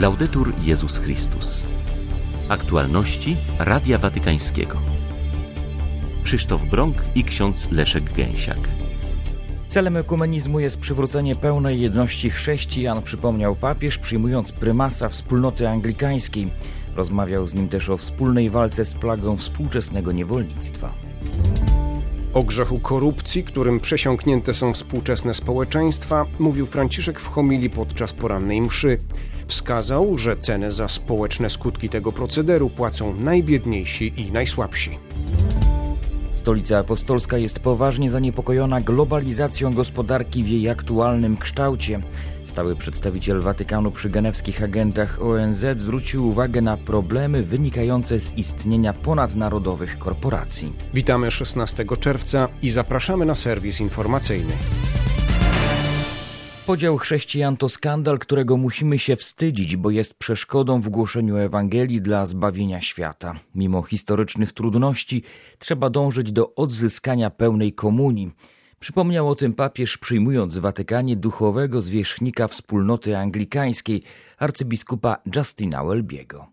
Laudetur Jezus Chrystus. Aktualności Radia Watykańskiego. Krzysztof Brąk i ksiądz Leszek Gęsiak. Celem ekumenizmu jest przywrócenie pełnej jedności chrześcijan, przypomniał papież, przyjmując prymasa wspólnoty anglikańskiej. Rozmawiał z nim też o wspólnej walce z plagą współczesnego niewolnictwa. O grzechu korupcji, którym przesiąknięte są współczesne społeczeństwa, mówił Franciszek w homilii podczas porannej mszy. Wskazał, że cenę za społeczne skutki tego procederu płacą najbiedniejsi i najsłabsi. Stolica Apostolska jest poważnie zaniepokojona globalizacją gospodarki w jej aktualnym kształcie. Stały przedstawiciel Watykanu przy genewskich agentach ONZ zwrócił uwagę na problemy wynikające z istnienia ponadnarodowych korporacji. Witamy 16 czerwca i zapraszamy na serwis informacyjny. Podział chrześcijan to skandal, którego musimy się wstydzić, bo jest przeszkodą w głoszeniu Ewangelii dla zbawienia świata. Mimo historycznych trudności trzeba dążyć do odzyskania pełnej komunii. Przypomniał o tym papież, przyjmując w Watykanie duchowego zwierzchnika wspólnoty anglikańskiej, arcybiskupa Justina Welby'ego.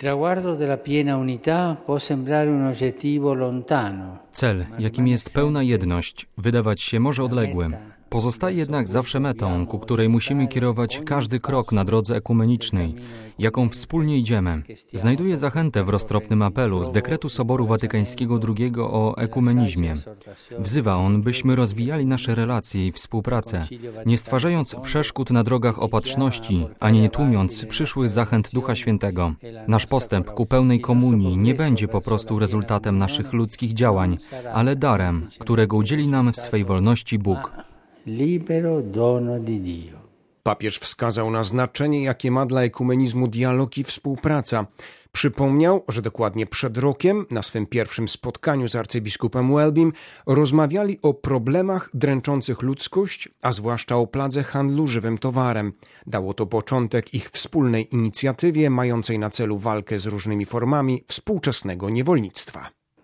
Cel, jakim jest pełna jedność, wydawać się może odległy. Pozostaje jednak zawsze metą, ku której musimy kierować każdy krok na drodze ekumenicznej, jaką wspólnie idziemy. Znajduje zachętę w roztropnym apelu z dekretu Soboru Watykańskiego II o ekumenizmie. Wzywa on, byśmy rozwijali nasze relacje i współpracę, nie stwarzając przeszkód na drogach opatrzności, ani nie tłumiąc przyszłych zachęt Ducha Świętego. Nasz postęp ku pełnej komunii nie będzie po prostu rezultatem naszych ludzkich działań, ale darem, którego udzieli nam w swej wolności Bóg. Papież wskazał na znaczenie, jakie ma dla ekumenizmu dialog i współpraca. Przypomniał, że dokładnie przed rokiem, na swym pierwszym spotkaniu z arcybiskupem Welbym, rozmawiali o problemach dręczących ludzkość, a zwłaszcza o pladze handlu żywym towarem. Dało to początek ich wspólnej inicjatywie mającej na celu walkę z różnymi formami współczesnego niewolnictwa.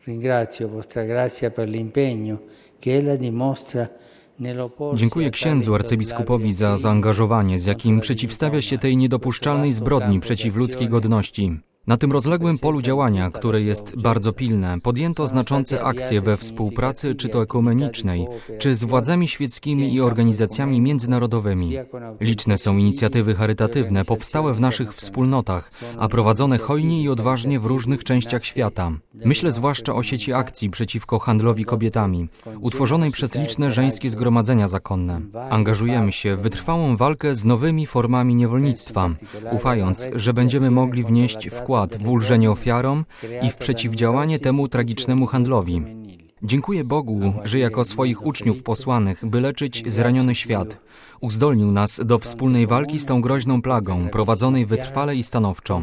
Dziękuję księdzu arcybiskupowi za zaangażowanie, z jakim przeciwstawia się tej niedopuszczalnej zbrodni przeciw ludzkiej godności. Na tym rozległym polu działania, które jest bardzo pilne, podjęto znaczące akcje we współpracy, czy to ekumenicznej, czy z władzami świeckimi i organizacjami międzynarodowymi. Liczne są inicjatywy charytatywne powstałe w naszych wspólnotach, a prowadzone hojnie i odważnie w różnych częściach świata. Myślę zwłaszcza o sieci akcji przeciwko handlowi kobietami, utworzonej przez liczne żeńskie zgromadzenia zakonne. Angażujemy się w wytrwałą walkę z nowymi formami niewolnictwa, ufając, że będziemy mogli wnieść wkład w ulżenie ofiarom i w przeciwdziałanie temu tragicznemu handlowi. Dziękuję Bogu, że jako swoich uczniów posłanych, by leczyć zraniony świat, uzdolnił nas do wspólnej walki z tą groźną plagą, prowadzonej wytrwale i stanowczo.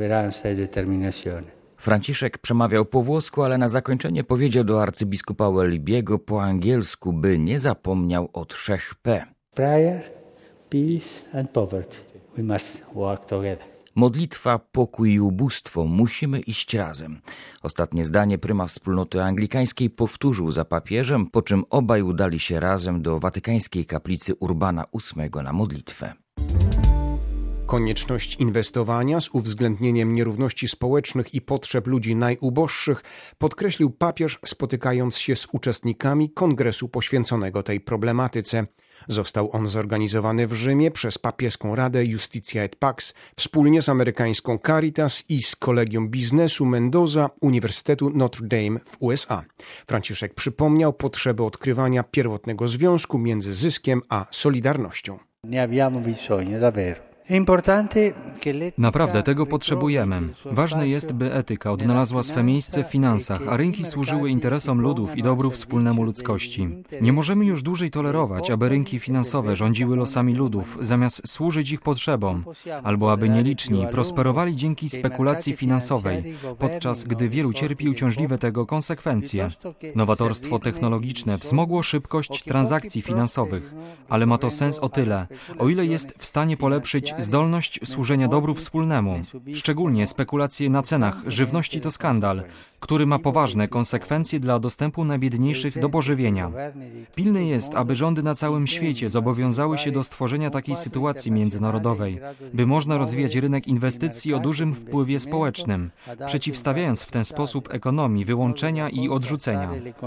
Franciszek przemawiał po włosku, ale na zakończenie powiedział do arcybiskupa Welby'ego po angielsku, by nie zapomniał o 3P. Prayer, peace and poverty. We must work together. Modlitwa, pokój i ubóstwo. Musimy iść razem. Ostatnie zdanie prymas wspólnoty anglikańskiej powtórzył za papieżem, po czym obaj udali się razem do watykańskiej kaplicy Urbana VIII na modlitwę. Konieczność inwestowania z uwzględnieniem nierówności społecznych i potrzeb ludzi najuboższych podkreślił papież, spotykając się z uczestnikami kongresu poświęconego tej problematyce. Został on zorganizowany w Rzymie przez papieską Radę Justitia et Pax wspólnie z amerykańską Caritas i z Kolegium Biznesu Mendoza Uniwersytetu Notre Dame w USA. Franciszek przypomniał potrzebę odkrywania pierwotnego związku między zyskiem a solidarnością. Ne abbiamo bisogno, davvero. Naprawdę tego potrzebujemy. Ważne jest, by etyka odnalazła swe miejsce w finansach, a rynki służyły interesom ludów i dobru wspólnemu ludzkości. Nie możemy już dłużej tolerować, aby rynki finansowe rządziły losami ludów, zamiast służyć ich potrzebom, albo aby nieliczni prosperowali dzięki spekulacji finansowej, podczas gdy wielu cierpi uciążliwe tego konsekwencje. Nowatorstwo technologiczne wzmogło szybkość transakcji finansowych, ale ma to sens o tyle, o ile jest w stanie polepszyć zdolność służenia dobru wspólnemu. Szczególnie spekulacje na cenach żywności to skandal, który ma poważne konsekwencje dla dostępu najbiedniejszych do pożywienia. Pilne jest, aby rządy na całym świecie zobowiązały się do stworzenia takiej sytuacji międzynarodowej, by można rozwijać rynek inwestycji o dużym wpływie społecznym, przeciwstawiając w ten sposób ekonomii wyłączenia i odrzucenia.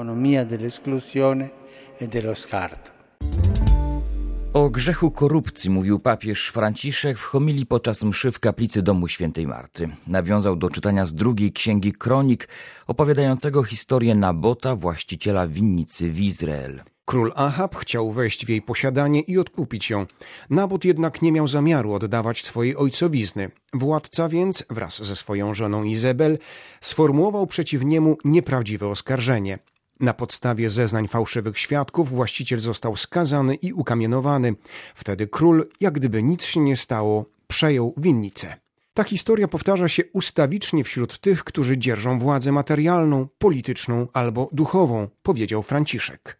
O grzechu korupcji mówił papież Franciszek w homilii podczas mszy w kaplicy domu świętej Marty. Nawiązał do czytania z drugiej księgi Kronik, opowiadającego historię Nabota, właściciela winnicy w Izrael. Król Achab chciał wejść w jej posiadanie i odkupić ją. Nabot jednak nie miał zamiaru oddawać swojej ojcowizny. Władca więc, wraz ze swoją żoną Izabel, sformułował przeciw niemu nieprawdziwe oskarżenie. Na podstawie zeznań fałszywych świadków właściciel został skazany i ukamienowany. Wtedy król, jak gdyby nic się nie stało, przejął winnicę. Ta historia powtarza się ustawicznie wśród tych, którzy dzierżą władzę materialną, polityczną albo duchową, powiedział Franciszek.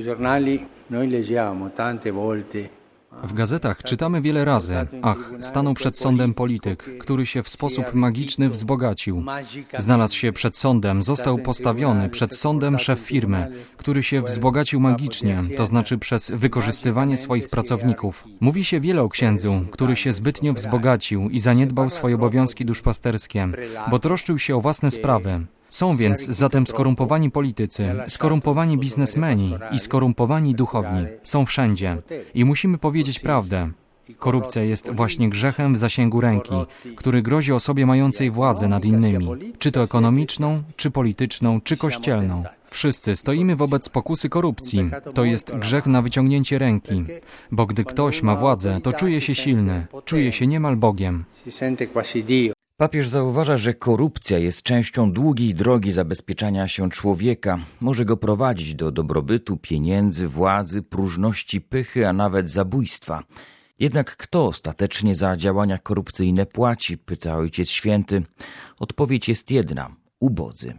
W gazetach czytamy wiele razy, stanął przed sądem polityk, który się w sposób magiczny wzbogacił. Znalazł się przed sądem, został postawiony przed sądem szef firmy, który się wzbogacił magicznie, to znaczy przez wykorzystywanie swoich pracowników. Mówi się wiele o księdzu, który się zbytnio wzbogacił i zaniedbał swoje obowiązki duszpasterskie, bo troszczył się o własne sprawy. Są więc zatem skorumpowani politycy, skorumpowani biznesmeni i skorumpowani duchowni. Są wszędzie. I musimy powiedzieć prawdę. Korupcja jest właśnie grzechem w zasięgu ręki, który grozi osobie mającej władzę nad innymi, czy to ekonomiczną, czy polityczną, czy kościelną. Wszyscy stoimy wobec pokusy korupcji. To jest grzech na wyciągnięcie ręki, bo gdy ktoś ma władzę, to czuje się silny, czuje się niemal Bogiem. Papież zauważa, że korupcja jest częścią długiej drogi zabezpieczania się człowieka. Może go prowadzić do dobrobytu, pieniędzy, władzy, próżności, pychy, a nawet zabójstwa. Jednak kto ostatecznie za działania korupcyjne płaci? Pyta Ojciec Święty. Odpowiedź jest jedna – ubodzy.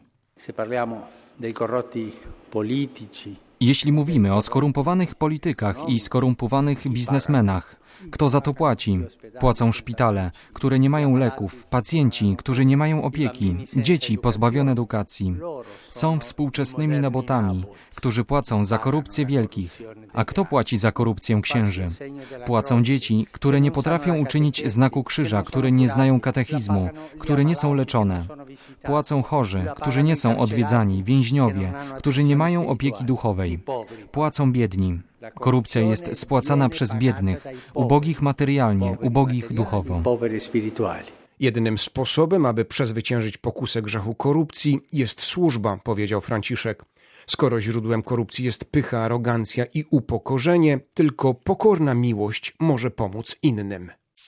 Jeśli mówimy o skorumpowanych politykach i skorumpowanych biznesmenach, kto za to płaci? Płacą szpitale, które nie mają leków, pacjenci, którzy nie mają opieki, dzieci pozbawione edukacji. Są współczesnymi nabotami, którzy płacą za korupcję wielkich. A kto płaci za korupcję księży? Płacą dzieci, które nie potrafią uczynić znaku krzyża, które nie znają katechizmu, które nie są leczone. Płacą chorzy, którzy nie są odwiedzani, więźniowie, którzy nie mają opieki duchowej. Płacą biedni. Korupcja jest spłacana przez biednych, ubogich materialnie, ubogich duchowo. Jedynym sposobem, aby przezwyciężyć pokusę grzechu korupcji, jest służba, powiedział Franciszek. Skoro źródłem korupcji jest pycha, arogancja i upokorzenie, tylko pokorna miłość może pomóc innym.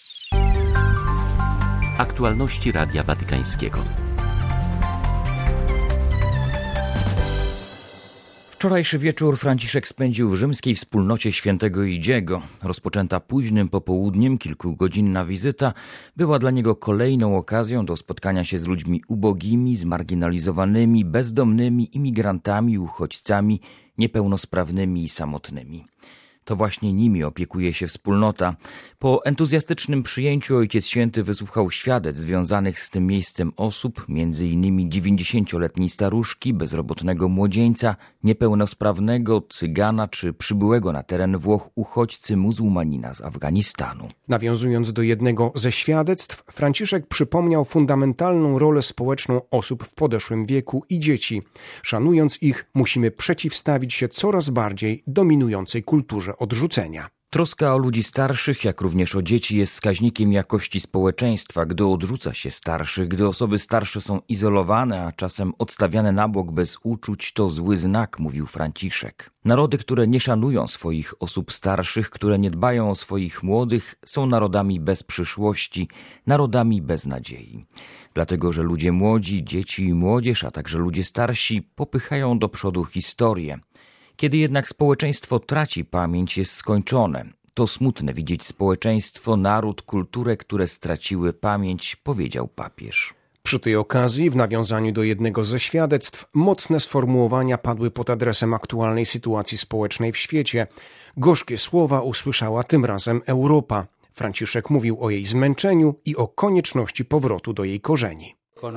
Aktualności Radia Watykańskiego. Wczorajszy wieczór Franciszek spędził w rzymskiej wspólnocie świętego Idziego. Rozpoczęta późnym popołudniem kilkugodzinna wizyta była dla niego kolejną okazją do spotkania się z ludźmi ubogimi, zmarginalizowanymi, bezdomnymi, imigrantami, uchodźcami, niepełnosprawnymi i samotnymi. To właśnie nimi opiekuje się wspólnota. Po entuzjastycznym przyjęciu Ojciec Święty wysłuchał świadectw związanych z tym miejscem osób, m.in. 90-letniej staruszki, bezrobotnego młodzieńca, niepełnosprawnego cygana czy przybyłego na teren Włoch uchodźcy muzułmanina z Afganistanu. Nawiązując do jednego ze świadectw, Franciszek przypomniał fundamentalną rolę społeczną osób w podeszłym wieku i dzieci. Szanując ich, musimy przeciwstawić się coraz bardziej dominującej kulturze odrzucenia. Troska o ludzi starszych, jak również o dzieci jest wskaźnikiem jakości społeczeństwa. Gdy odrzuca się starszych, gdy osoby starsze są izolowane, a czasem odstawiane na bok bez uczuć, to zły znak, mówił Franciszek. Narody, które nie szanują swoich osób starszych, które nie dbają o swoich młodych, są narodami bez przyszłości, narodami bez nadziei. Dlatego, że ludzie młodzi, dzieci i młodzież, a także ludzie starsi popychają do przodu historię. Kiedy jednak społeczeństwo traci pamięć, jest skończone. To smutne widzieć społeczeństwo, naród, kulturę, które straciły pamięć, powiedział papież. Przy tej okazji, w nawiązaniu do jednego ze świadectw, mocne sformułowania padły pod adresem aktualnej sytuacji społecznej w świecie. Gorzkie słowa usłyszała tym razem Europa. Franciszek mówił o jej zmęczeniu i o konieczności powrotu do jej korzeni.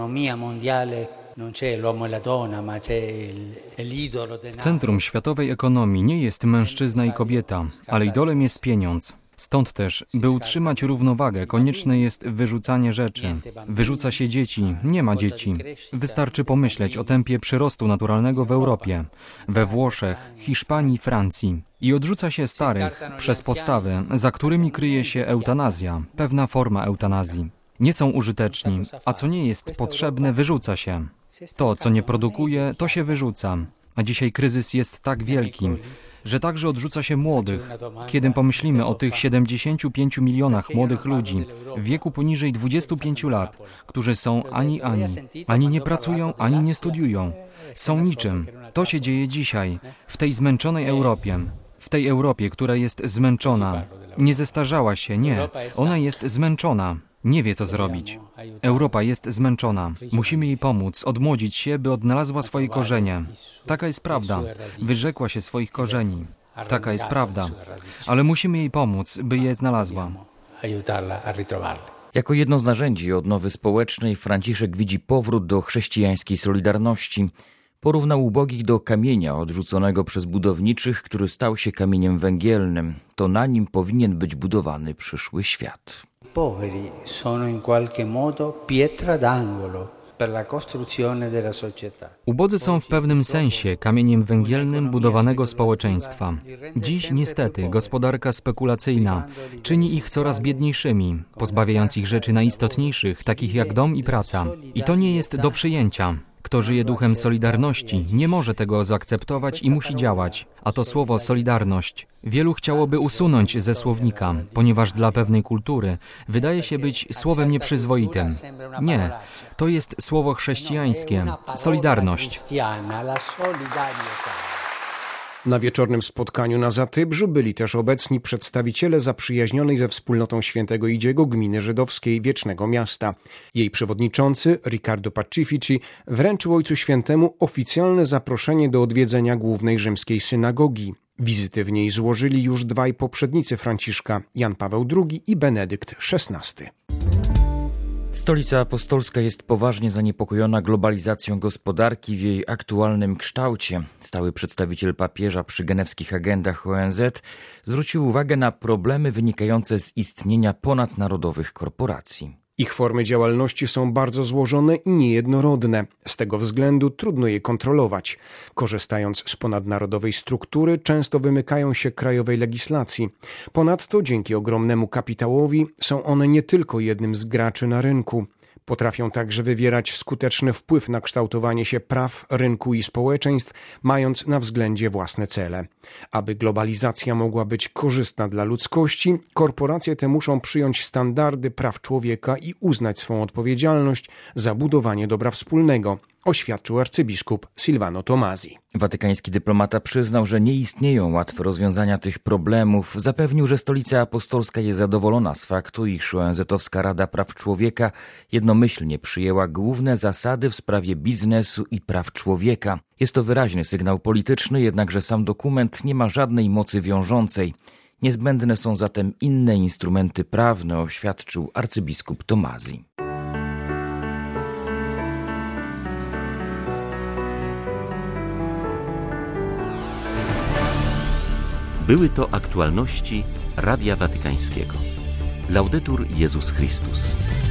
W centrum światowej ekonomii nie jest mężczyzna i kobieta, ale idolem jest pieniądz. Stąd też, by utrzymać równowagę, konieczne jest wyrzucanie rzeczy. Wyrzuca się dzieci, nie ma dzieci. Wystarczy pomyśleć o tempie przyrostu naturalnego w Europie, we Włoszech, Hiszpanii, Francji. I odrzuca się starych przez postawy, za którymi kryje się eutanazja, pewna forma eutanazji. Nie są użyteczni, a co nie jest potrzebne, wyrzuca się. To, co nie produkuje, to się wyrzuca. A dzisiaj kryzys jest tak wielki, że także odrzuca się młodych. Kiedy pomyślimy o tych 75 milionach młodych ludzi w wieku poniżej 25 lat, którzy są ani nie pracują, ani nie studiują, są niczym. To się dzieje dzisiaj, w tej zmęczonej Europie. W tej Europie, która jest zmęczona. Nie zestarzała się, nie. Ona jest zmęczona. Nie wie, co zrobić. Europa jest zmęczona. Musimy jej pomóc, odmłodzić się, by odnalazła swoje korzenie. Taka jest prawda. Wyrzekła się swoich korzeni. Taka jest prawda. Ale musimy jej pomóc, by je znalazła. Jako jedno z narzędzi odnowy społecznej Franciszek widzi powrót do chrześcijańskiej solidarności. Porównał ubogich do kamienia odrzuconego przez budowniczych, który stał się kamieniem węgielnym. To na nim powinien być budowany przyszły świat. Poveri sono in qualche modo pietra d'angolo per la costruzione della società. Ubodzy są w pewnym sensie kamieniem węgielnym budowanego społeczeństwa. Dziś niestety gospodarka spekulacyjna czyni ich coraz biedniejszymi, pozbawiając ich rzeczy najistotniejszych, takich jak dom i praca. I to nie jest do przyjęcia. Kto żyje duchem solidarności, nie może tego zaakceptować i musi działać. A to słowo solidarność wielu chciałoby usunąć ze słownika, ponieważ dla pewnej kultury wydaje się być słowem nieprzyzwoitym. Nie, to jest słowo chrześcijańskie, solidarność. Na wieczornym spotkaniu na Zatybrzu byli też obecni przedstawiciele zaprzyjaźnionej ze wspólnotą Świętego Idziego gminy żydowskiej Wiecznego Miasta. Jej przewodniczący, Riccardo Pacifici, wręczył Ojcu Świętemu oficjalne zaproszenie do odwiedzenia głównej rzymskiej synagogi. Wizyty w niej złożyli już dwaj poprzednicy Franciszka, Jan Paweł II i Benedykt XVI. Stolica Apostolska jest poważnie zaniepokojona globalizacją gospodarki w jej aktualnym kształcie. Stały przedstawiciel papieża przy genewskich agendach ONZ zwrócił uwagę na problemy wynikające z istnienia ponadnarodowych korporacji. Ich formy działalności są bardzo złożone i niejednorodne. Z tego względu trudno je kontrolować. Korzystając z ponadnarodowej struktury, często wymykają się krajowej legislacji. Ponadto dzięki ogromnemu kapitałowi są one nie tylko jednym z graczy na rynku. Potrafią także wywierać skuteczny wpływ na kształtowanie się praw, rynku i społeczeństw, mając na względzie własne cele. Aby globalizacja mogła być korzystna dla ludzkości, korporacje te muszą przyjąć standardy praw człowieka i uznać swą odpowiedzialność za budowanie dobra wspólnego, oświadczył arcybiskup Silvano Tomasi. Watykański dyplomata przyznał, że nie istnieją łatwe rozwiązania tych problemów. Zapewnił, że Stolica Apostolska jest zadowolona z faktu, iż ONZ-owska Rada Praw Człowieka jednomyślnie przyjęła główne zasady w sprawie biznesu i praw człowieka. Jest to wyraźny sygnał polityczny, jednakże sam dokument nie ma żadnej mocy wiążącej. Niezbędne są zatem inne instrumenty prawne, oświadczył arcybiskup Tomasi. Były to aktualności Radia Watykańskiego. Laudetur Jezus Chrystus.